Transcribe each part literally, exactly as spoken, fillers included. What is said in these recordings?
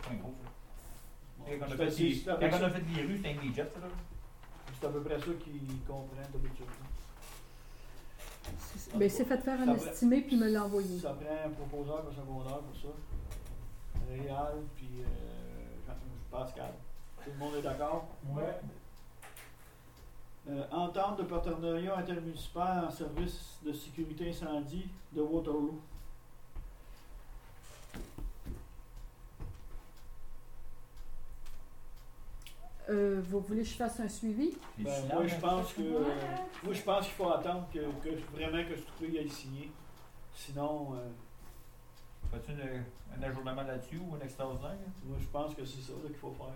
moins gros. Bon, Quand on a c'est- fait c'est- des- c'est quand avec on ça- a fait des rues, c'était un midget, ça, là. c'est à peu près ça qu'ils comprennent d'habitude. C'est- Ben, c'est fait faire un Ça prend- estimé puis me l'envoyer. Ça prend un proposeur pour secondaire pour ça. Réal, puis euh, Jean- Pascal. Tout le monde est d'accord? Ouais. Euh, entente de partenariat intermunicipal en service de sécurité incendie de Waterloo. Euh, vous voulez que je fasse un suivi? C'est Ben, silent, moi, je hein. pense que moi je pense qu'il faut attendre que, que vraiment que ce truc aille signé. Sinon, euh, Fais-tu une- un ajournement là-dessus ou un extraordinaire? moi je pense que c'est ça là, qu'il faut faire.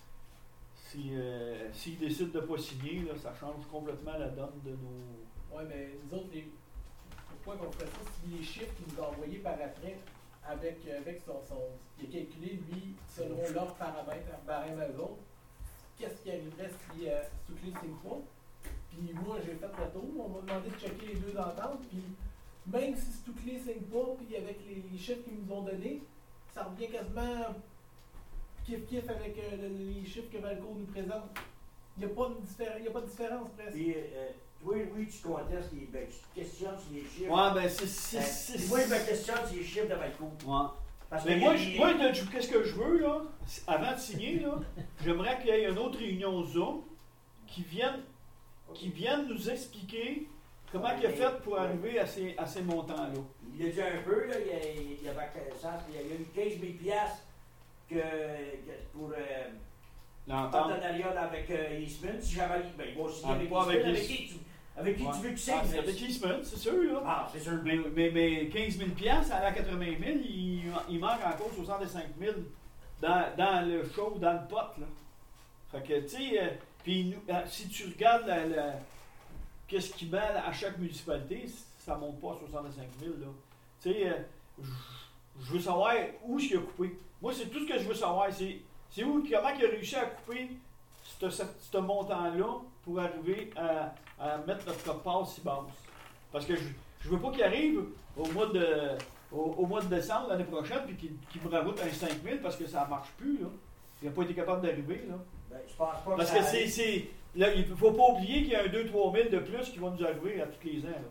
Si euh, s'ils décident de ne pas signer, là, ça change complètement la donne de nos. Ouais, mais nous autres, les... pourquoi qu'on ferait ça? Si les chiffres qu'il nous a envoyés par après, avec, avec son, son. Il a calculé, lui, selon leurs paramètres, barème à eux autres, qu'est-ce qui arriverait si euh, Sous-Clé ne signe pas? Puis moi, j'ai fait le tour, on m'a demandé de checker les deux ententes, puis même si Sous-Clé ne signe pas, puis avec les, les chiffres qu'ils nous ont donnés, ça revient quasiment kiff-kiff avec euh, le- les chiffres que Valco nous présente. Il n'y a, pas de diffé- il y a pas de différence presque. Puis, euh, toi, oui, tu contestes, les, ben, tu questionnes sur les chiffres. Ouais, ben c'est. c'est, Euh, c'est- puis moi, je me questionne sur les chiffres de Valco. Ouais. Parce Mais que moi, il- je- moi de- qu'est-ce que je veux, là, c'est- avant de signer, là, j'aimerais qu'il y ait une autre réunion Zoom qui vienne, qui vienne nous expliquer comment il a fait pour arriver à ces, à ces montants-là. Il a dit un peu, là, il y a, il y a, il y a eu quinze mille piastres que, que pour euh, L'entente. partenariat avec euh, Eastman. Si j'avais ben, il va signer Ah, avec pas Eastman, avec avec, East- qui tu, avec qui Ouais. tu veux que tu signes. Ah, c'est avec Eastman, c'est sûr, là. Ah, c'est sûr. Mais, mais, mais quinze mille piastres à la quatre-vingt mille, il, il manque encore soixante-cinq mille dans, dans le show, dans le pot, là. Fait que, tu sais, euh, puis nous- euh, si tu regardes la, la- qu'est-ce qui met à chaque municipalité, ça monte pas à soixante-cinq mille, là. Tu sais, euh, je je veux savoir où est-ce qu'il a coupé. Moi, c'est tout ce que je veux savoir. C'est, c'est où, comment il a réussi à couper ce, ce, ce montant-là pour arriver à, à mettre notre passe si basse. Parce que je, je veux pas qu'il arrive au mois de, au, au mois de décembre l'année prochaine puis qu'il, qu'il me rajoute un cinq mille parce que ça marche plus, là. Il n'a pas été capable d'arriver, là. Ben, je pense pas Parce ça que c'est, arrive. c'est là, il faut pas oublier qu'il y a un deux trois mille de plus qui va nous arriver à tous les ans, là.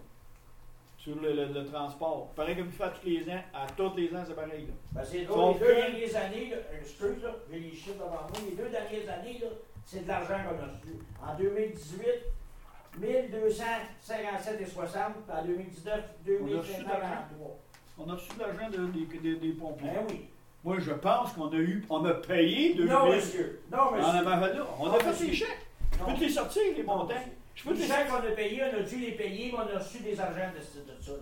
Sur le, le, le transport. Pareil comme il fait à tous les ans, à tous les ans, c'est pareil, là. Ben, c'est Sauf drôle, les deux que- dernières années, là, euh, excuse, là, j'ai les chiffres devant moi, les deux dernières années, là, c'est de l'argent qu'on a reçu. En deux mille dix-huit, mille deux cent cinquante-sept virgule soixante, puis en deux mille dix-neuf, deux mille cinq cent quarante-trois. On a reçu de l'argent de- des, des, des pompiers. Ben oui. Moi, je pense qu'on a eu, on a payé deux mille. Non, monsieur. Non, On, monsieur. en avait là. On Non, a fait monsieur. les chèques. Je peux Non. te les sortir, les Non, montants. monsieur. Je peux te Les les chèques sortir. qu'on a payés, on a dû les payer, mais on a reçu des argents de, ce- de ça. là.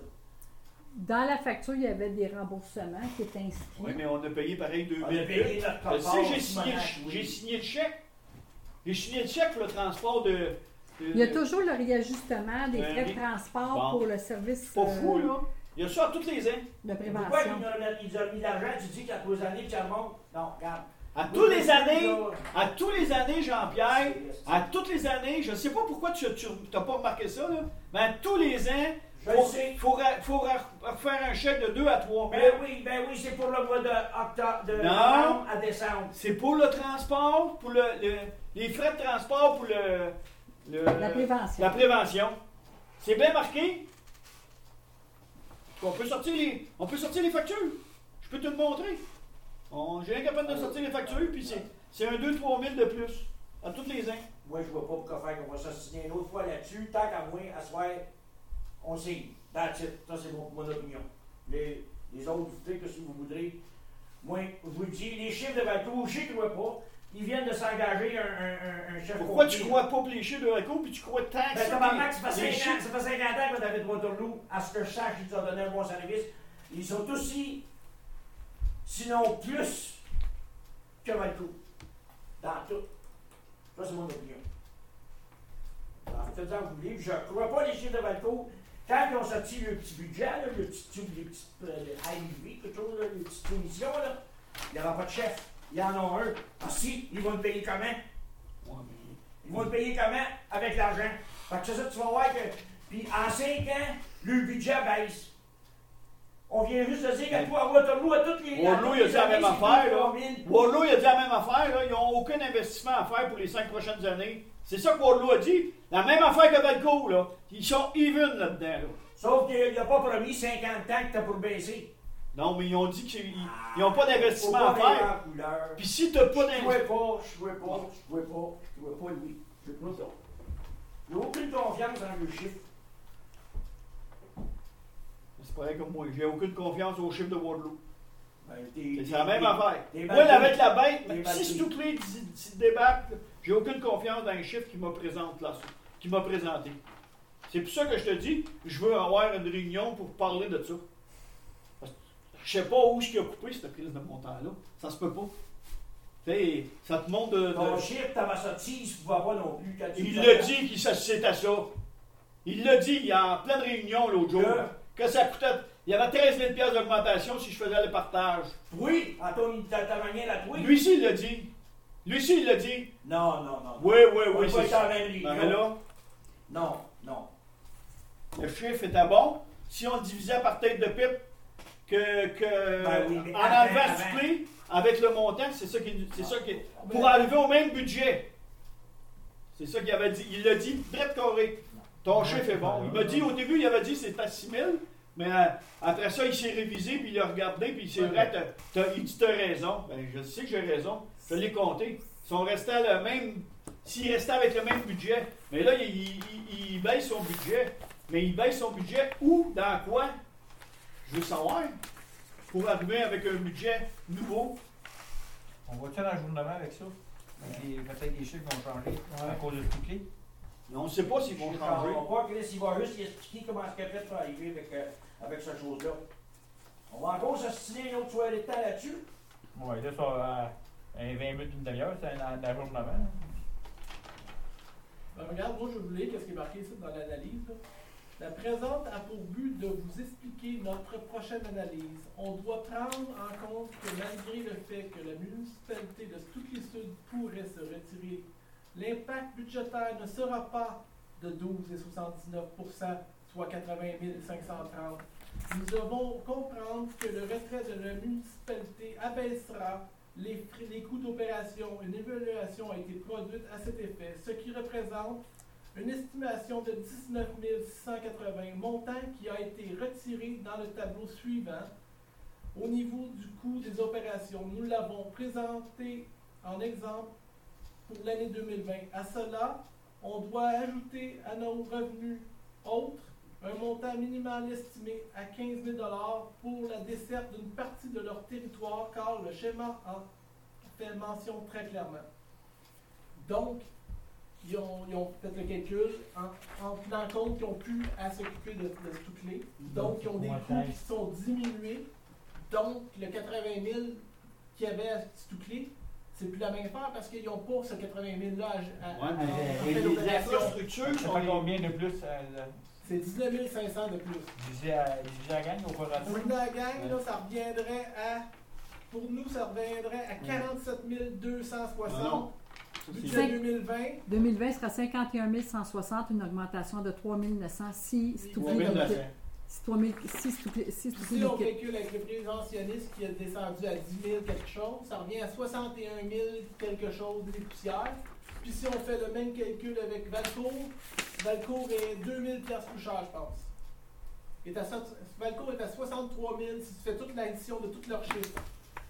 Dans la facture, il y avait des remboursements qui étaient inscrits. Oui, mais on a payé pareil deux On a mille. payé notre Tu part. sais, j'ai signé, le- oui. j'ai signé le chèque. J'ai signé le chèque pour le transport de. de- Il y a de- toujours le réajustement des Euh, frais de oui. transport Bon. pour le service Pas euh, fou, là. Il y a ça à tous les ans. de Pourquoi il prévention. nous a, il nous a mis l'argent, tu dis qu'à tous années, tu remontes? Non, regarde. À tous les années, à tous les années, Jean-Pierre, à toutes les années, je ne sais pas pourquoi tu n'as pas remarqué ça, là, mais à tous les ans, Je faut, le sais. faut, ra- faut ra- refaire un chèque de deux à trois mille. Ben oui, ben oui, c'est pour le mois de octobre, de Non. novembre à décembre. C'est pour le transport, pour le, le- les frais de transport, pour le, le- La prévention. la prévention. C'est bien marqué. On peut sortir les, on peut sortir les factures. Je peux te le montrer. On, j'ai incapable de sortir les factures, puis c'est, c'est un deux à trois mille de plus. À tous les ans. Moi, je vois pas pourquoi faire qu'on va s'assiner une autre fois là-dessus, tant qu'à moi, à soir, on signe. That's it. Ça, c'est mon, mon opinion. Les, les autres, vous faites que si vous voudrez. Moi, je vous le dis, les chiffres de Valco, je ne crois pas. Ils viennent de s'engager un, un, un, un chef Pourquoi pompier. tu crois pas pour les chiffres de Valco, puis tu crois tant que Ben, ça, comment les- ça fait les cinquante ans, chiffres- ça fait cinquante ans que David Waterloo, à ce que je sache, ils ont donné un bon service. Ils sont aussi, sinon plus, que Valco. Dans tout. Ça, c'est mon opinion. Alors, faites-en vous voulez. Je ne crois pas les chiffres de Valco. Quand ils ont sorti le petit budget, là, le petit tube, les petites euh, I V, quelque chose, là, les petites émissions, là, il n'y aura pas de chef. Il y en a un. Ah si, ils vont le payer comment? Ouais, mais- Ils vont le payer comment? Avec l'argent. Fait que c'est ça, tu vas voir que. Puis en cinq ans, le budget baisse. On vient juste de dire à toi, à Waterloo, à toutes les. Waterloo, il a dit la même affaire, là. Waterloo, il a dit la même affaire, là. Ils n'ont aucun investissement à faire pour les cinq prochaines années. C'est ça que Waterloo a dit. La même affaire que Valco, là. Ils sont even là-dedans, là. Sauf qu'il n'a pas promis cinquante ans que t'as pour baisser. Non, mais ils ont dit qu'ils n'ont pas d'investissement à faire. Puis si tu n'as pas Je ne d'investissement. pas, je ne pas, je ne pas, je ne pas lui. Je ne pas ça. Il n'y a aucune confiance dans le chiffre. C'est pareil comme moi. J'ai aucune confiance au chiffre de Waterloo. Ben, t'es- C'est la même t'es- affaire. t'es Moi, mal avec pris. la bête, T'es mais mal si pris. c'est toutes les dix débarquent, j'ai aucune confiance dans les chiffres qu'il m'a présente là, qu'il m'a présenté. C'est pour ça que je te dis, je veux avoir une réunion pour parler de ça. Parce que je sais pas où est-ce qu'il a coupé cette prise de montant-là. Ça se peut pas. Tu sais, ça te montre de. de- Ton chiffre, ta sottise, tu ne pouvais pas non plus. Quand tu Il le l'a fais. dit qu'il s'associait à ça. Il l'a dit, il y a en pleine réunion l'autre jour, Que? que ça coûtait. Il y avait treize mille dollars d'augmentation si je faisais le partage. Oui, à ton, ta, ta manière à toi. Lui aussi, il l'a dit. Lui aussi, il l'a dit. Non, non, non. Oui, oui, On oui, va c'est être ça. en même réunion. Ben là, Non, non. le chiffre était bon. Si on le divisait par tête de pipe, que, que Ben oui, mais en avant, enlevant avant. ce supplé, avec le montant, c'est ça qui, c'est ça qui, Ben, pour arriver au même budget. C'est ça qu'il avait dit. Il l'a dit, très carré. Ton chiffre est bon. Il m'a dit au début, il avait dit c'était à six mille, mais euh, après ça, il s'est révisé, puis il a regardé, puis c'est vrai, t'as, t'as, il dit t'as raison. Ben, je sais que j'ai raison. Je l'ai compté. Si on restait à le même. S'il restait avec le même budget, mais là, il, il, il- il baisse son budget. Mais il baisse son budget où, dans quoi? Je veux savoir. Pour arriver avec un budget nouveau. On va-tu dans le journement avec ça? Avec les- Peut-être des chiffres vont changer à cause de tout clé. Mais on ne sait pas s'ils vont Je changer. ne pas, Chris, il va juste expliquer comment ce qu'il a fait pour arriver avec, euh, avec cette chose-là. On va encore s'assiner une autre soirée de temps là-dessus. Oui, là, ça va à vingt minutes, une demi-heure, c'est dans dans le journellement. Ben, regarde, moi je voulais, qu'est-ce qui est marqué ici dans l'analyse. là. La présente a pour but de vous expliquer notre prochaine analyse. On doit prendre en compte que malgré le fait que la municipalité de Stoukley-Sud pourrait se retirer, l'impact budgétaire ne sera pas de douze virgule soixante-dix-neuf pour cent, soit quatre-vingt mille cinq cent trente. Nous devons comprendre que le retrait de la municipalité abaissera les, frais- les coûts d'opération. Une évaluation a été produite à cet effet, ce qui représente une estimation de dix-neuf mille six cent quatre-vingts, montant qui a été retiré dans le tableau suivant. Au niveau du coût des opérations, nous l'avons présenté en exemple pour l'année deux mille vingt. À cela, on doit ajouter à nos revenus autres un montant minimal estimé à quinze mille dollars pour la desserte d'une partie de leur territoire, car le schéma en fait mention très clairement. Donc, ils ont, ils ont fait le calcul en, en tenant compte qu'ils n'ont plus à s'occuper de, de Stoukley. Donc, ils ont des coûts qui sont diminués. Donc, le quatre-vingt mille qu'il y avait à Stoukley, c'est plus la même affaire parce qu'ils n'ont pas ce quatre-vingt mille-là à, à, Ouais, mais à- à les, faire les l'opération. infrastructures Ça sont fait les- combien de plus euh, C'est dix-neuf mille cinq cents de plus. divisé à divisé à la gang au quadrat? Pour la gang, là, ça reviendrait à. Pour nous, ça reviendrait à quarante-sept mille deux cent Non, soixante. non. Ça, c'est- Budget deux mille vingt. deux mille vingt sera cinquante et un mille cent soixante, une augmentation de trois mille neuf cents si trois Stoukley mille neuf ne cents. quitte. Si trois mille si Stoukley si Stoukley Si ne on quitte. calcule avec le préventionniste qui est descendu à dix mille quelque chose, ça revient à soixante et un mille quelque chose des poussières. Puis si on fait le même calcul avec Valcourt, Valcourt est deux mille piastres plus cher, je pense. Est à, so- Valcourt est à soixante-trois mille si tu fais toute l'addition de tous leurs chiffres.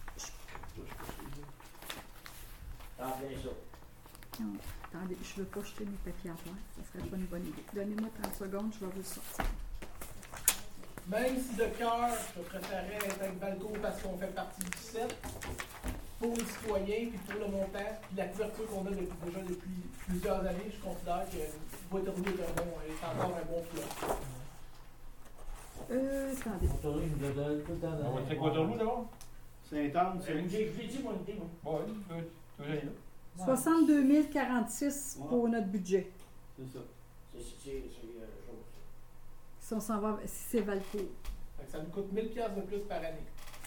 T'en plein ça. Non, attendez, je ne veux pas jeter mes papiers à voir. Ça serait pas une bonne idée. Donnez-moi trente secondes, je vais vous le sortir. Même si de cœur, je préférerais être avec Valcourt parce qu'on fait partie du sept, pour les citoyens, puis pour le montant, puis la couverture qu'on a depuis, déjà depuis plusieurs années, je considère que Waterloo est, un bon, est encore un bon flot. Euh, attendez. Waterloo, il nous a donné tout le temps. On va checker Waterloo d'abord? Sainte-Anne, Je c'est. l'ai dit, mon idée, moi. Oui, tu veux, tu veux aller là? soixante-deux mille quarante-six Ouais. pour notre budget. C'est ça. C'est, c'est, c'est, euh, chose. Si on s'en va, si c'est Valcourt. Fait que ça nous coûte mille piastres de plus par année.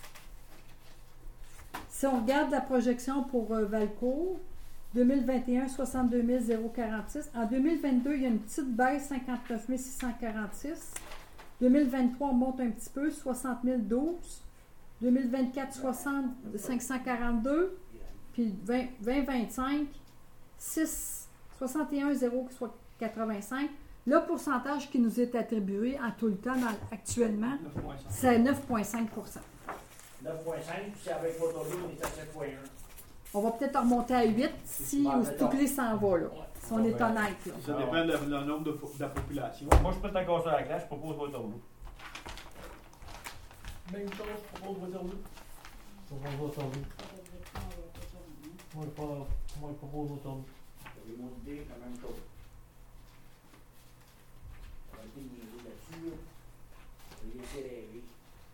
Si on regarde la projection pour euh, Valcourt, deux mille vingt et un, soixante-deux mille quarante-six. En deux mille vingt-deux, il y a une petite baisse, cinquante-neuf mille six cent quarante-six. deux mille vingt-trois, on monte un petit peu, soixante mille douze. deux mille vingt-quatre, soixante, cinq cent quarante-deux. Puis vingt vingt-cinq, six, soixante et un, zéro, quatre-vingt-cinq. Le pourcentage qui nous est attribué en tout le temps dans- actuellement, neuf virgule cinq. c'est neuf virgule cinq pour cent. neuf virgule cinq, puis c'est avec Waterloo, on est à sept virgule un. On va peut-être remonter à huit si Bon, Stouclé s'en va, là. Si on est Ouais. honnête, là. Ça dépend de- le nombre de, de la population. Moi, je peux t'accorder à la classe, je propose Waterloo. Même chose, je propose Waterloo. Je propose Waterloo. Moi, je pas- moi, je propose Waterloo. J'avais mon idée, la même chose. On va essayer de niaiser là-dessus. On va laisser rêver.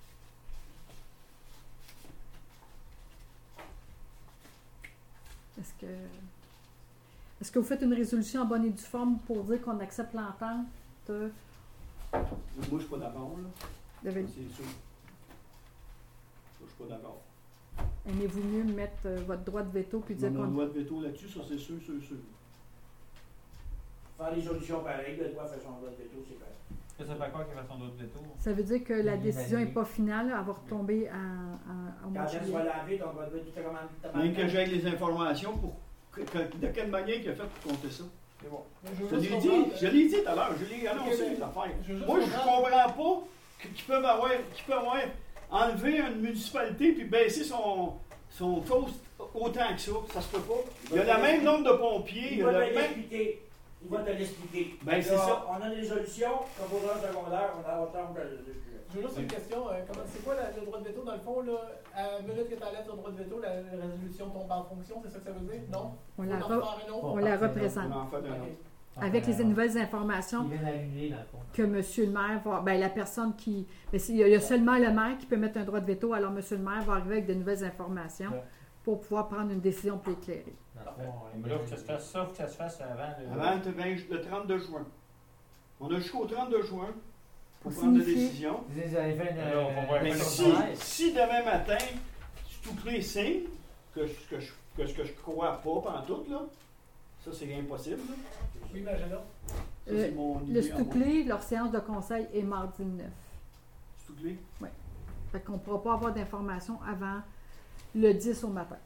Est-ce que, est-ce que vous faites une résolution en bonne et due forme pour dire qu'on accepte l'entente de, Moi, je suis pas d'accord, là. de Vé- C'est sûr. Je suis pas d'accord. Aimez-vous mieux mettre euh, votre droit de veto puis dire On a le qu'on... droit de veto là-dessus, ça c'est sûr, sûr, sûr. Faire des solutions pareilles, le droit fait son droit de veto, c'est pareil. Qu'est-ce que ça fait quoi qu'il fasse son autre veto? Ça veut dire que la Les décision n'est valider. pas finale, elle va retomber à, à, au mois Quand de elle juillet. va laver, ton droit de veto, tu commandes ta Même que j'aille les informations pour. que- que- de quelle manière il a fait pour compter ça? C'est bon. Je veux Je juste l'ai dit, comprendre, je l'ai dit tout à l'heure, je l'ai annoncé Ok, les affaires. je veux juste Moi, je comprendre. comprends pas que- qu'ils peuvent avoir, qu'ils peuvent avoir enlevé une municipalité puis baisser son, son taux autant que ça. Ça se peut pas. Il y a le même nombre de pompiers, il Il y a va le te même. l'expliquer. Il va te l'expliquer. Ben, c'est Là, ça. On a une résolution, comme au droit secondaire, on a autant que le. Je veux juste une question. euh, comment- c'est quoi la- le droit de veto dans le fond, là? À la minute que tu enlèves ton droit de veto, la, la résolution tombe en fonction, c'est ça que ça veut dire? Non? On Faut la, en re- refaire une autre? on la On représente. va en faire un Ok. autre. Avec les nouvelles informations Ils viennent annuler, dans le fond. que Monsieur le maire va... Ben, la personne qui... Ben, c'est- il y a- il y a seulement le maire qui peut mettre un droit de veto, alors Monsieur le maire va arriver avec de nouvelles informations Ouais. pour pouvoir prendre une décision plus éclairée. Dans le fond, on Mais là, faut que ça se fasse ça, faut que ça se fasse avant le. Avant le vingt le trente-deux juin. On a jusqu'au trente-deux juin pour Pour prendre des signifier. décisions. Vous avez fait une. Alors, on va voir Mais Ouais, si, ouais. si demain matin, tout près signe, que, je- que, je, que, ce que je crois pas pantoute, là, ça c'est impossible. Là. Oui, Magella. Ça, Euh, c'est mon Le idée à moi. Stouclé, leur séance de conseil est mardi le neuf. Stouclé? Fait qu'on ne pourra pas avoir d'informations avant le dix au matin.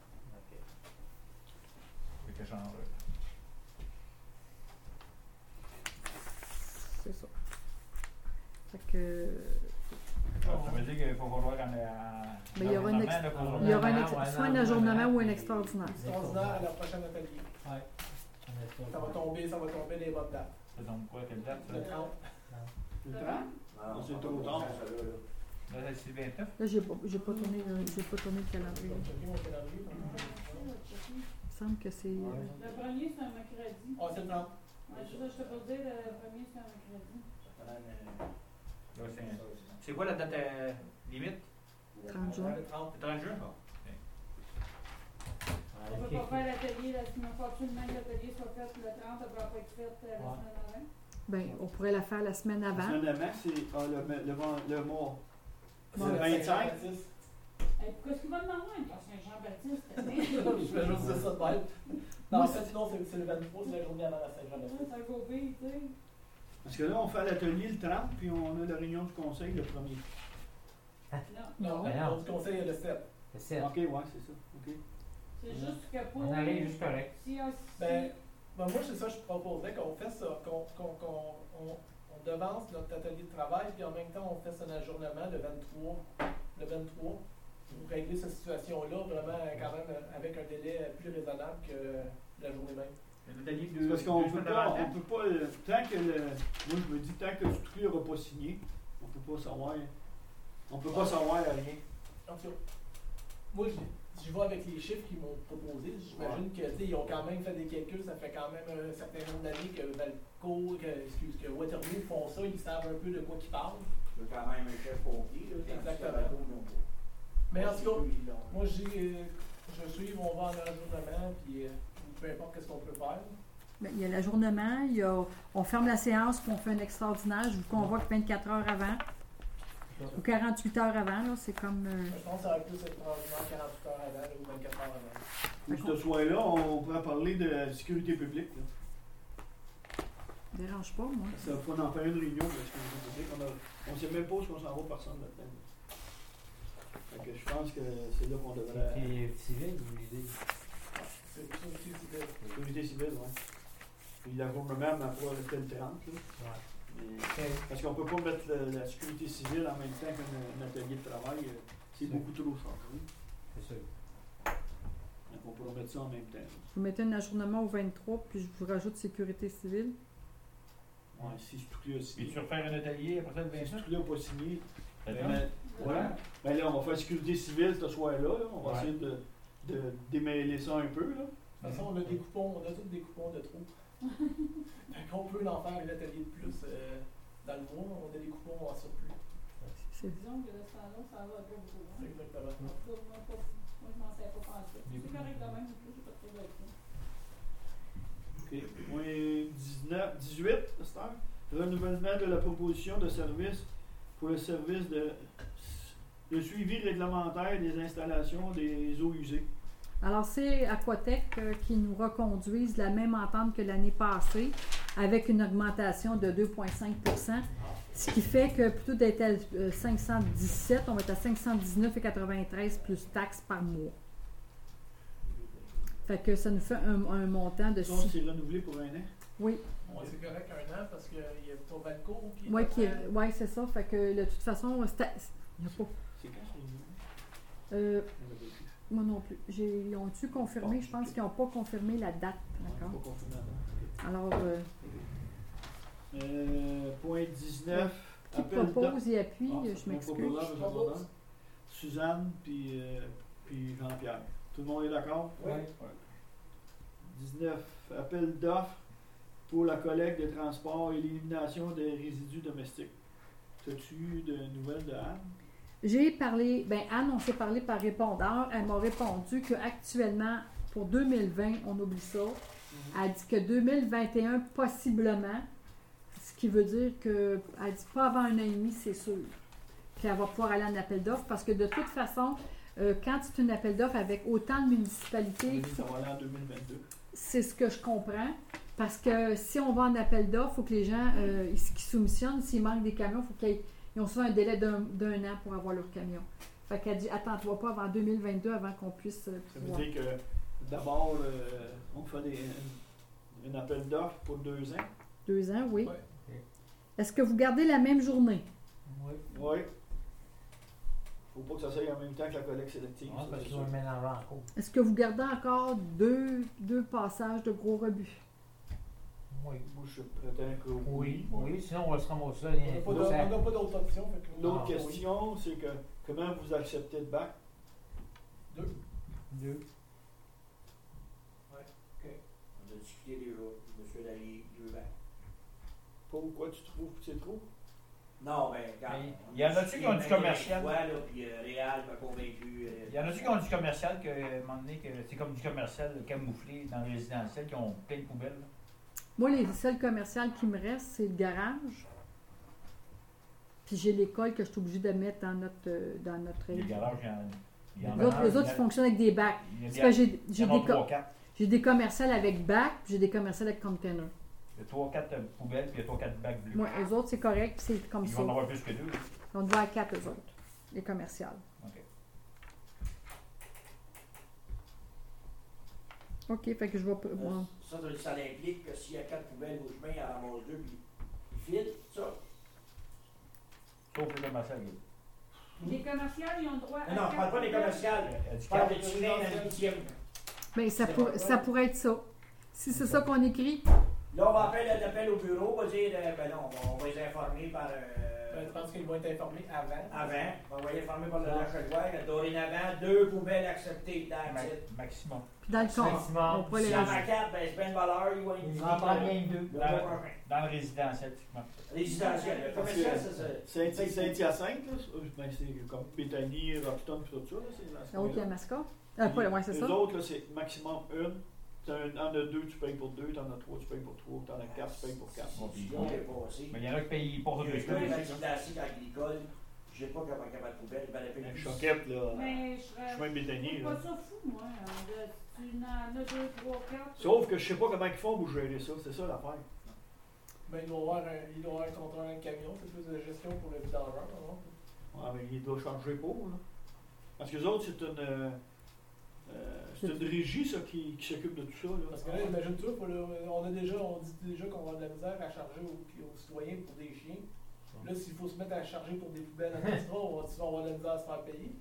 Fait que change. C'est ça. Fait que... Ça veut dire qu'il faut qu'on voit quand il y a. Ben, il y aura une ex- là, pour- Il y aura un Ouais, ex- ouais, soit non, un ajournement non, ou un non. extraordinaire. Extraordinaire à la prochaine atelier. Ouais. On est sûr. Ça va tomber, ça va tomber les bonnes dates. Ça tombe quoi, quelle date, ça? Le trente. Le trente? Ah, c'est on trop va tard. faire ça, là, là. Là, c'est le vingt-neuf. Là, j'ai pas, j'ai pas tourné, le- j'ai pas tourné le calendrier. Je vais checker mon calendrier. Il me semble que c'est... euh, Le premier, c'est un mercredi. Ah, c'est le trente. Ouais, c'est ça, je te peux dire, le premier, c'est un mercredi. Ça prend une- Là, c'est- C'est quoi la date euh, limite? trente juin. Le trente. Le trente juin? Bon. On ne peut pas faire l'atelier, là, sinon il faut absolument que l'atelier soit fait le trente, ça ne pourra pas être fait euh, la Ouais. semaine avant. Ben, on pourrait la faire la semaine La avant. semaine avant, c'est ah, le, le, le, le mois. C'est le le vingt-cinq. Saint-Jean-Baptiste. Hey, pourquoi est-ce qu'il va demander un parce que Jean-Baptiste? Je vais juste dire ça de même. Non, en fait, non, c'est c'est le vingt-trois, c'est la journée avant la Saint-Jean-Baptiste. C'est un beau pays, tu sais. Parce que là, on fait l'atelier le trente, puis on a la réunion du conseil le premier. Non. Non, Ben non. l'autre conseil est le sept. C'est sept. Ok, ouais, c'est ça. Ok. C'est juste que pour. On arrive juste correct. Si on. Ben, ben moi, c'est ça, je proposerais qu'on fasse ça, qu'on qu'on qu'on on, on devance notre atelier de travail, puis en même temps, on fasse un ajournement le vingt-trois, le vingt-trois, pour régler cette situation-là, vraiment, quand même, avec un délai plus raisonnable que la journée même. L'atelier C'est de. parce qu'on deux peut semaines pas, avant, on peut pas, euh, tant que le, moi je me dis, tant que tout n'aura pas signé, on peut pas savoir, on peut pas savoir rien. En tout cas, moi, je, si je vais avec les chiffres qu'ils m'ont proposés, j'imagine que, tu sais, ils ont quand même fait des calculs, ça fait quand même un certain nombre d'années que Valco, que, excuse, que Waterloo font ça, ils savent un peu de quoi ils parlent. Il y a quand même un chef pompier, là. tandis Exactement. que Valco, non pas. Mais en tout cas, Lui, là, moi, j'ai, euh, je suis, on va en ajournement, puis euh, peu importe ce qu'on peut faire. Ben, il y a l'ajournement, il y a, on ferme la séance, puis on fait un extraordinaire. Je vous convoque vingt-quatre heures avant ou quarante-huit heures avant. Là, c'est comme... euh, Je pense que ça va être plus extraordinaire quarante-huit heures avant là, ou vingt-quatre heures avant. Ou ce soir-là, on pourrait parler de la sécurité publique. Là. dérange pas, moi. Ça faut en faire une réunion de la sécurité publique. On a- on sait même pas où on s'en va personne là-dedans. Fait que je pense que c'est là qu'on devrait. Sécurité civile ou l'idée? C'est ça aussi, c'est Sécurité civile, oui. Puis la journée même, elle pourra rester le trente. Là. Ouais. Mais- parce qu'on peut pas mettre le- la sécurité civile en même temps qu'un un atelier de travail. euh, C'est beaucoup trop chargé. C'est sûr. Donc on pourra mettre ça en même temps. Vous mettez un ajournement au vingt-trois, puis je vous rajoute sécurité civile. Ouais, si ce truc-là a Puis signé. tu refais un atelier après ça le Si ce vingt-sept? truc-là n'a pas signé, ben, Attends. ben, voilà. Ben là, on va faire sécurité civile ce soir-là. Là. On va Ouais. essayer de, de démêler ça un peu. Là. De toute façon, on a des coupons, on a tous des coupons de trop. Fait qu'on peut en faire un atelier de plus euh, dans le mois, on a des coupons en surplus. C'est- Disons que de ce temps-là, ça va pas beaucoup. Hein. Exactement. En tout cas, moi, pas- moi, je m'en sais pas penser. C'est correct de même, en plus, j'ai pas trop avec ça. OK. Point dix-neuf, dix-huit, à cette heure. Renouvellement de la proposition de service pour le service de, de suivi réglementaire des installations des eaux usées. Alors, c'est Aquatec euh, qui nous reconduisent la même entente que l'année passée, avec une augmentation de deux virgule cinq pour cent, ce qui fait que plutôt d'être à euh, cinq cent dix-sept, on va être à cinq cent dix-neuf virgule quatre-vingt-treize plus taxes par mois. Fait que ça nous fait un, un montant de Ça, six. c'est renouvelé pour un an. Oui, Ouais, c'est correct un an parce qu'il y a ton Valco qui est. ouais, qui est- à- ouais, c'est ça. Fait que de toute façon, c'est à- il y a pas. C'est quand c'est renouvelé? Euh, On l'avait dit. moi non plus. J'ai- Ils ont-tu confirmé? Je pense qu'ils n'ont pas confirmé la date. On n'a D'accord. pas confirmé la date. Alors, euh, Euh, point dix-neuf. qui appel propose et appuie, Ah, je c'est m'excuse. proposable, Je je propose. propose. Suzanne puis, euh, puis Jean-Pierre. Tout le monde est d'accord? Oui. dix-neuf. Appel d'offres pour la collecte des transports et l'élimination des résidus domestiques. As-tu eu de nouvelles de Anne? J'ai parlé, ben Anne, on s'est parlé par répondeur. Elle m'a répondu qu'actuellement, pour deux mille vingt, on oublie ça. Elle dit que deux mille vingt et un, possiblement, ce qui veut dire que, elle dit pas avant un an et demi, c'est sûr, qu'elle va pouvoir aller en appel d'offres, parce que de toute façon, euh, quand c'est un appel d'offres avec autant de municipalités, Oui, il faut- ça va aller en deux mille vingt-deux. c'est ce que je comprends, parce que si on va en appel d'offres, il faut que les gens euh, ils- qui soumissionnent, s'il manque des camions, il faut qu'ils ils ont souvent un délai d'un d'un an pour avoir leur camion. Fait qu'elle dit, attends-toi pas avant deux mille vingt-deux avant qu'on puisse euh, Ça veut pouvoir. dire que d'abord, euh, on fait des, un, un appel d'offres pour deux ans. Deux ans, oui. Ouais. Est-ce que vous gardez la même journée? Oui. Oui. Faut pas que ça soit en même temps que la collecte sélective. Ah, ça, parce c'est qu'ils sûr. vont le mélanger encore. Est-ce que vous gardez encore deux, deux passages de gros rebuts? Oui. Moi, je prétends que Oui, oui, sinon on va se ramasser On rien. n'a pas d'autre- on n'a pas d'autre option. fait que- L'autre Ah, question, c'est que comment vous acceptez le bac? Deux. Deux. On a discuté déjà, M. Lally, deux bacs. Pourquoi tu trouves que c'est trop? Non, ben, quand. Mais y en a-tu qui ont du commercial? Ouais, là, puis euh, Réal m'a convaincu. euh, Il y en a-tu qui ont du commercial, que, à un moment donné, que c'est comme du commercial camouflé dans le résidentiel, qui ont plein de poubelles? là? Moi, les seuls commerciales qui me restent, c'est le garage. Puis j'ai l'école que je suis obligée de mettre dans notre, euh, dans notre Les région. garages, il y en a. il y en a- Les autres, les autres, il y ils a- fonctionnent avec des bacs. il y a C'est des- parce que j'ai il y j'ai en a des, co- trois quatre. j'ai des commerciales avec bac, puis j'ai des commerciales avec container. Il y a trois quatre poubelles, puis il y a trois quatre bacs bleus. Moi, eux autres, c'est correct, puis c'est comme Ils ça. vont en avoir plus que deux. On doit à quatre, eux autres, les commerciales. OK. OK, fait que je vais... pr- euh, bon. Ça, ça, ça implique que s'il y a quatre poubelles au chemin, il en ramasse deux, puis il file, ça. Sauf les commerciales. Les commerciales, ils ont le droit à. Non, non, je parle pas des quatre commerciales. Elle dit Je parle quatre. de tuer dans le huitième. Ben, ça, C'est pour- bon. ça pourrait être ça. Si c'est ça qu'on écrit, Là, on va appeler l'appel au bureau, on va dire, euh, ben non, on va, on va les informer par. Ben, Euh, tu penses qu'ils vont être informés avant? avant, on va les informer par le Lâche-Loire. Dorénavant, deux poubelles acceptées, that's Ma- it. Maximum. puis dans le compte, Maximum. on pourrait Si les il y en rajouter. a quatre, ben c'est Ben Valeur, il va Ils en prennent rien que deux. Le mois prochain. Dans le résidentiel, typiquement. Résidentiel, le Parce commercial, que c'est ça. Saint- Saint-Hyacinthe, là, c'est- ben, c'est comme Béthanie, Rockton, puis tout ça. Là, c'est dans ce La haute coin-là. Yamaska. Euh, pas, ouais, c'est Les ça. autres, là, c'est maximum une. T'en as deux, tu payes pour deux. T'en as trois, tu payes pour trois. T'en as quatre, tu payes pour quatre. Bon, puis- On est passé. Mais il y en a qui payent pour Il y a deux eu des semaines. accidents agricole, je sais pas comment il y a de poubelle, il valait pas Une une choquette, là. Mais je serais. Chemin de Béthanie, Je là. trouve pas ça fou, moi. hein, de- Tu en as deux, trois, quatre. Sauf que je sais pas comment ils font pour gérer ça. C'est ça l'affaire. Ben, il doit avoir un, il doit avoir un contrôle de camion, c'est plus de gestion pour le vidangeur, non? Ouais, mais il doit changer pour, là. Parce que les autres, c'est une. Euh, euh, c'est une régie, ça, qui, qui s'occupe de tout ça, là. Parce que là, imagine-toi, pour le- on a déjà, on dit déjà qu'on va avoir de la misère à charger aux, aux citoyens pour des chiens. Là, s'il faut se mettre à charger pour des poubelles en extra, on va, on va avoir de la misère à se faire payer.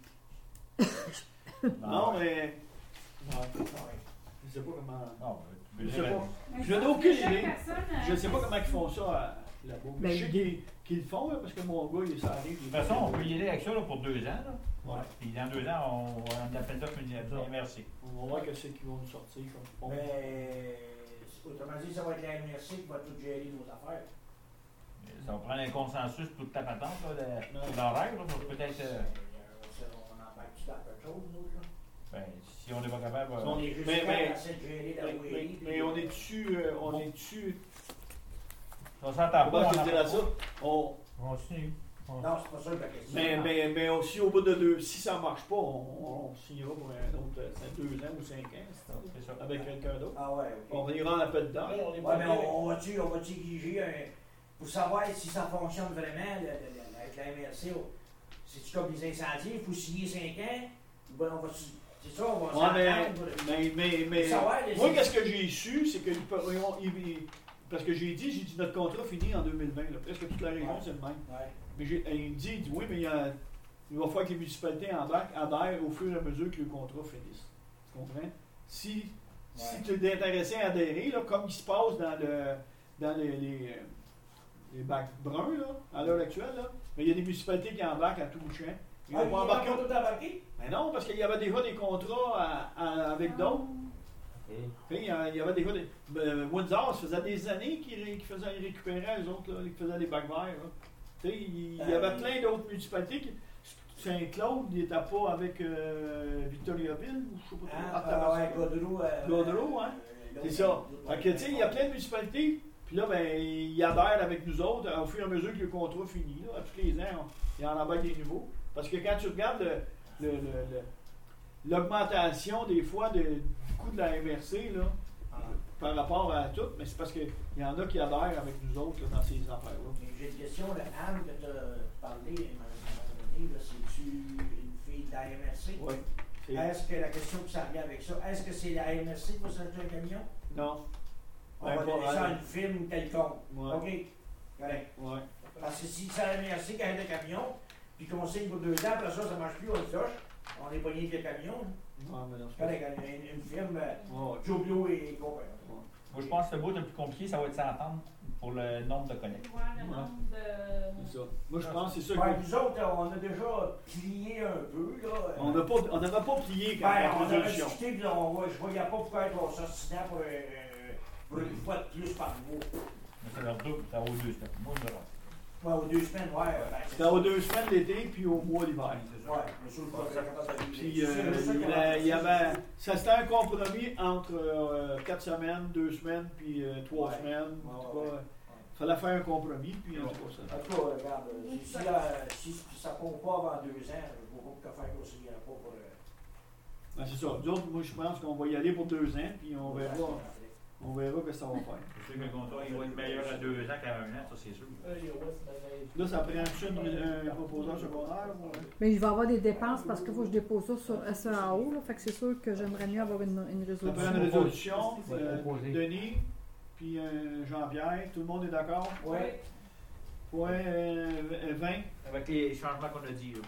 Non, mais. Ouais. Je sais pas comment. Non, Je sais mais- pas. Mais Je n'ai pense aucune que chaque idée. personne, euh, Je sais pas comment ils font ça à là-bas. Mais Ben, je sais qu'ils qu'ils le font, là, parce que mon gars, il est salé. De toute façon, on peut y aller avec ça là, pour deux ans. Là. Ouais. Puis dans deux ans, on va un appel d'offres municipal. Merci. On va voir qu'est-ce qu'ils vont nous sortir comme bon. Mais, autrement dit, ça va être la M R C qui va tout gérer nos affaires. Ça va prendre un consensus pour toute ta patente là, de, Ouais. de l'horaire. Là, pour peut-être. euh, Euh, On embarque-tu dans quelque chose, nous, là? ben, si on n'est pas capable. On euh, est juste mais- capable mais- d'essayer de gérer la Mais, O E mais- I. mais on est dessus, euh, on est dessus. on s'entend Comment pas. je on te dirais en- ça? On, On continue. On- Non, c'est pas ça la question. mais, mais, mais aussi, au bout de deux, si ça marche pas, on, on signera pour un autre euh, c'est deux ans ou cinq ans, c'est ça, C'est ça. avec quelqu'un d'autre. Ah ouais, ok. On ira en appel dedans. Là, on est Ouais, pas mais bien. on, on va-tu on va-tu exiger un. Pour savoir si ça fonctionne vraiment, le- le- le- avec la M R C, oh, c'est-tu comme les incendies, il faut signer cinq ans? Ou bien on va. C'est ça, on va Ouais, mais, s'entendre pour- mais, mais, mais- pour savoir, les- moi, qu'est-ce que j'ai su, c'est qu'ils peuvent. ils ont- ils- ils- Parce que j'ai dit, j'ai dit, notre contrat finit en deux mille vingt, là. Presque toute la région, Ouais. c'est le même. Ouais. Mais j'ai- il me dit, il dit, oui, mais il, y a- il va falloir que les municipalités embarquent, adhèrent au fur et à mesure que le contrat finisse. Tu comprends? Si, si Ouais. tu es intéressé à adhérer, là, comme il se passe dans, le, dans les, les, euh, les bacs bruns, là, à l'heure actuelle, là, mais il y a des municipalités qui embarquent à tout bout de champ. Ils Ah, vont ils pas vont embarquer. pas tout embarquer? Mais non, parce qu'il y avait déjà des contrats à- à- avec d'autres. Tu sais, Il y a- il y avait des fois des. ben, Windsor, ça faisait des années qu'ils ré- qu'ils faisaient ils récupéraient les autres, là, ils faisaient des bacs verts. là. Tu sais, Il il y avait plein d'autres municipalités qui. Saint-Claude, il n'était pas avec euh, Victoriaville, ou je sais pas trop. Ah, Ah, ah, ouais, Gaudreau. euh, Gaudreau, hein? euh, C'est l'autre- ça. l'autre- Fait que, tu sais, il y a plein de municipalités, puis là, ben, ils adhèrent avec nous autres au fur et à mesure que le contrat finit. Là. À tous les ans, on- il y en embarque des nouveaux. Parce que quand tu regardes le- le- le- le- l'augmentation des fois de- du coût de la M R C, là, Ah. par rapport à tout, mais c'est parce qu'il y en a qui adhèrent avec nous autres là, dans ces affaires-là. Mais j'ai une question, là, Anne, que tu as parlé, à un moment donné, là, c'est-tu une fille de la M R C? Oui. C'est- Est-ce que la question qui s'en vient avec ça, est-ce que c'est la M R C qui va s'acheter un camion? Non. On Ben, va pas- donner ça à ouais. une firme quelconque. Ouais. OK. Correct. Ouais. Parce que si c'est la M R C qui a un camion, puis qu'on signe pour deux ans, après ça, ça ne marche plus, on le flush, on est pogné avec le camion. Ouais, mais non, c'est pas- Correct, une, une firme, euh, Ouais. Jobio et compagnie. Moi, je pense que le bout le plus compliqué, ça va être s'entendre pour le nombre de connects. voir le nombre de. C'est ça. Moi, je pense que c'est ça. Ouais, que- nous autres, on a déjà plié un peu, là. On n'a pas- on n'avait pas plié quand Ben, la on a résolution. discuté, puis on voit, je voyais pas pourquoi être s'ostinant pour, euh, pour une fois de plus par mois. Mais ça leur double, ça vaut deux semaines. Moi, je me rends. Ouais, aux deux semaines, ouais. Ben, c'est C'était aux deux semaines d'été, puis au mois d'hiver. Ouais, mais sûr, je suis pas capable de Puis vivre. euh, C'est ça il, qui y a- avait- il y avait, ça c'était un compromis entre euh, quatre semaines, deux semaines, puis euh, trois Ouais. semaines. En Ouais, tout ouais. cas, il fallait faire un compromis, puis en tout cas, ça. En tout cas, regarde, euh, si, si, la- si ça ne compte pas avant deux ans, je ne vois pas pourquoi faire qu'on ne s'y ira pas pour. euh, Ben, c'est ça. Nous autres, moi, je pense qu'on va y aller pour deux ans, puis on verra, on verra ce que ça va faire. C'est sûr que le contrat, il va être meilleur à deux ans qu'à un an, ça, c'est sûr. Euh, il y a West, ben, Là, ça prend-tu une- un proposeur secondaire? ou- Mais je vais avoir des dépenses parce qu'il faut que je dépose ça sur S E A O. Là, fait que c'est sûr que j'aimerais mieux avoir une, une Ça prend une résolution. résolution, Ouais, euh, proposer. Denis, puis euh, Jean-Pierre, tout le monde est d'accord? Ouais. Point euh, vingt. Avec les changements qu'on a dit, là.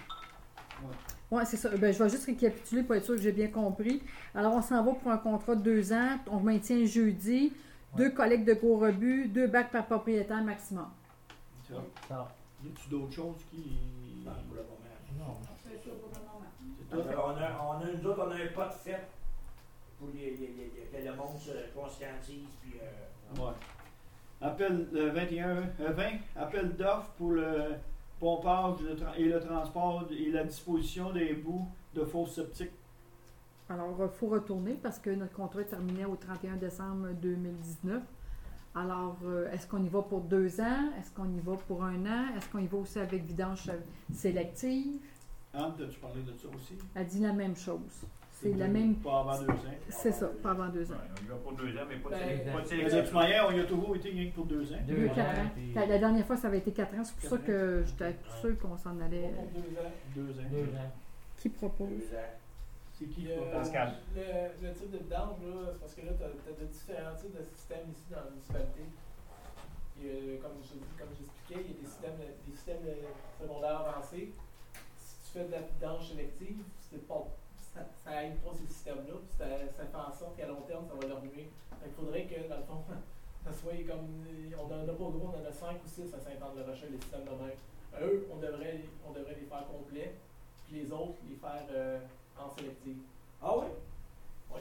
Oui, c'est ça. Ben, je vais juste récapituler pour être sûr que j'ai bien compris. Alors, on s'en va pour un contrat de deux ans. On maintient le jeudi. Deux collectes de gros rebuts, deux bacs par propriétaire maximum. Ça. Ça. Y a-tu d'autres choses qui. Non, pour le moment. Non. C'est ça pour le moment. C'est tout? Alors, on a, on a, nous autres, on a un pas de fête pour les, les, les- que le monde se conscientise. Puis, euh, Ouais. Appel le vingt et un, euh, vingt, appel d'offres pour le pompage le tra- et le transport et la disposition des bouts de fosses septiques. Alors, il faut retourner parce que notre contrat est terminé au trente et un décembre deux mille dix-neuf. Alors, euh, est-ce qu'on y va pour deux ans? Est-ce qu'on y va pour un an? Est-ce qu'on y va aussi avec vidange euh, sélective? Anne, as-tu parlé de ça aussi? Elle dit la même chose. c'est la même. Pas avant deux ans. C'est ça, pas avant deux ans. Ouais, on y va pour deux ans, mais pas de, Ben, sélection- pas de Mais sélection. de toute manière, on y a toujours été rien que pour deux ans. Deux Deux, ans, quatre ans. puis- La, la dernière fois, ça avait été quatre ans. C'est pour ça Quatre que j'étais sûr qu'on s'en allait. Pour deux ans. Deux ans. Deux ans. Qui propose? Deux ans. C'est qui Puis, qui euh, va Pascal. Le, le type de vidange, là, c'est parce que là, tu as, de différents types de systèmes ici dans la municipalité. Puis, euh, comme je comme j'expliquais, il y a des systèmes, des systèmes euh, secondaires avancés. Si tu fais de la vidange sélective, c'est pas, ça, ça aide pas ces systèmes-là. Puis ça, ça fait en sorte qu'à long terme, ça va leur nuire. Fait qu'il faudrait que, dans le fond, ça soit comme. On n'en a pas gros, on en a cinq ou six à Saint-Anne-de-la-Rochelle, les systèmes de même. Eux, on devrait, on devrait les faire complets. Puis les autres, les faire euh, en sélective. Ah oui? Oui.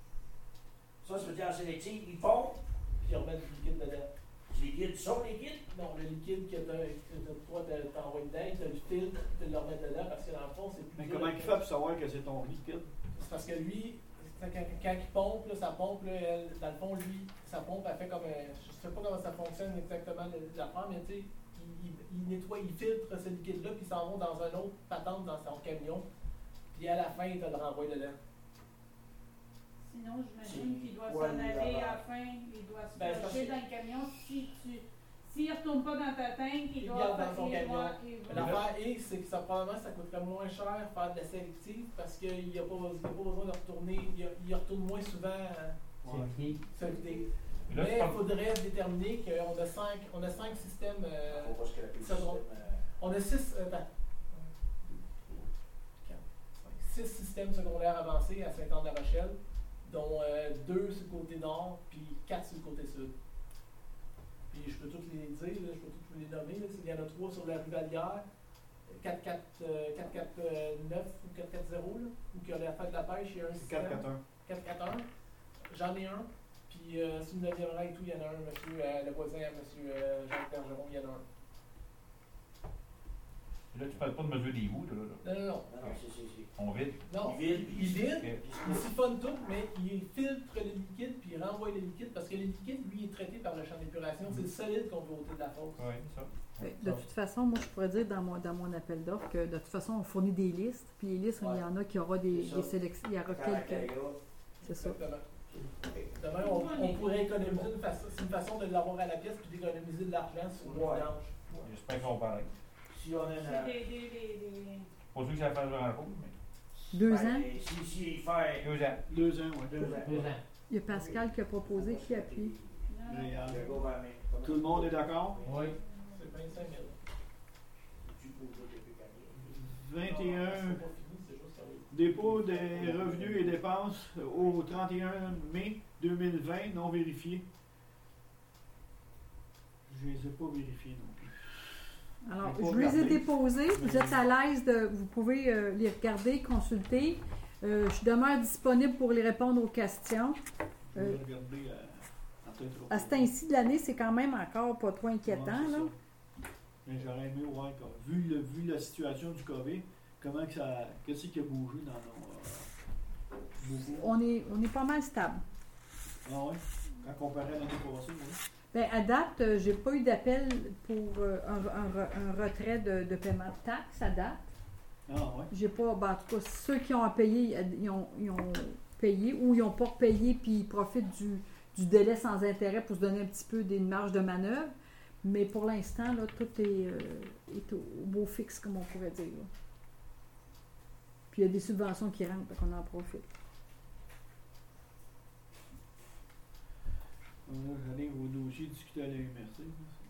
Ça, ça veut dire en sélective, ils font Puis ils remettent du liquide dedans. du liquide, son liquide. Non, le liquide que, t'as, que toi t'as, t'as envoyé dedans, t'as le filtre, tu le remettre dedans parce que dans le fond, c'est plus Mais dur comment à- il fait pour savoir que c'est ton liquide? C'est parce que lui, quand, quand, quand il pompe, là, sa pompe, là, elle, dans le fond, lui, sa pompe, elle fait comme. un- je sais pas comment ça fonctionne exactement l'affaire, mais tu sais, il, il, il nettoie, il filtre ce liquide-là, puis il s'en va dans un autre patente dans son camion, puis à la fin, il te le renvoie dedans. Sinon, j'imagine qu'il doit Ouais, s'en il aller va- à la fin, il doit se Ben, c'est parce flasher que- dans le camion. Si tu. S'il ne retourne pas dans ta tank, il Il doit garde dans son il camion. doit- il va- L'affaire est, c'est que ça, probablement, ça coûterait moins cher faire de la sélective parce qu'il n'y a, pas il y a pas besoin de retourner, il, y a- il retourne moins souvent euh, C'est qui? se vider. Et là, Mais tu il parles- faudrait déterminer qu'on a cinq, on a cinq systèmes. euh, Faut pas scraper le ça système. va. euh, on a six, euh, attends. Un, deux, trois, quatre, cinq, six systèmes secondaires avancés à Saint-Anne-de-la-Rochelle, dont euh, deux sur le côté nord, puis quatre sur le côté sud. Puis je peux tous les dire, là, je peux tous les nommer. Là. Il y en a trois sur la rue Vallière, quatre quatre neuf ou quatre quatre zéro, là, où il y a la fête de la pêche, il y a un C'est système. quatre quatre un. quatre quatre un. J'en ai un. Puis euh, sur le neuvième rang et tout, il y en a un, monsieur, euh, le voisin à monsieur euh, Jacques Bergeron, il y en a un. Là, tu parles pas de mesure des roues, là, là. Non, non, non. Non, non, c'est, c'est, c'est. On vide. Non, Il vide, il vide, Ok. il siphonne tout, mais il filtre le liquide puis il renvoie le liquide parce que le liquide, lui, est traité par le champ d'épuration. C'est le solide qu'on veut ôter de la fosse. Oui, ça. Oui, de toute façon, moi, je pourrais dire dans mon, dans mon appel d'offres que de toute façon, on fournit des listes. Puis les listes, il y en a qui aura des, C'est ça. des sélections. Il y aura Quand la quelques. caïa, C'est ça. Exactement. Demain, on, on pourrait économiser une façon, c'est une façon de l'avoir à la pièce puis d'économiser de l'argent sur le Ouais. vidange. J'espère qu'on va parler. si on a une. C'est d'aider les- les- Pas sûr que ça va faire grand-chose, mais Deux ben, ans. Si, si, il fait deux ans. Deux ans, oui. deux ans. Deux ans. Il y a Pascal qui a proposé, qui appuie. Non, non. Regarde. Le gars va mettre- Tout le monde est d'accord? Oui. C'est vingt-cinq mille. Tu peux tout depuis quand vingt et Non, c'est un. pas fini, c'est juste ça. Dépôt des revenus et dépenses au trente et un mai deux mille vingt, non vérifiés. Je les ai pas vérifiés non plus. Alors, J'ai pas je les ai regardé. déposés. Vous êtes à l'aise de. Vous pouvez euh, les regarder, consulter. Euh, je demeure disponible pour les répondre aux questions. Je vais Euh, regarder euh, en tête À ce temps-ci de l'année, c'est quand même encore pas trop inquiétant. Ouais, c'est Là. ça. Mais j'aurais aimé voir, quoi. Vu, le, vu la situation du COVID, comment que ça. Qu'est-ce qui a bougé dans nos. Euh, bobos? On est, on est pas mal stable. Ah ouais? Quand comparé à l'année passée, oui. Ben, à date, euh, j'ai pas eu d'appel pour euh, un, un re- un retrait de, de paiement de taxes à date. Ah ouais? J'ai pas, ben, en tout cas, ceux qui ont à payer, ils ont, ils ont payé ou ils n'ont pas payé puis ils profitent du, du délai sans intérêt pour se donner un petit peu des marges de manœuvre. Mais pour l'instant, là, tout est, euh, est au, au beau fixe, comme on pourrait dire. là. Puis il y a des subventions qui rentrent, donc on en profite. Là, j'allais au dossier discuter à l'U M R C.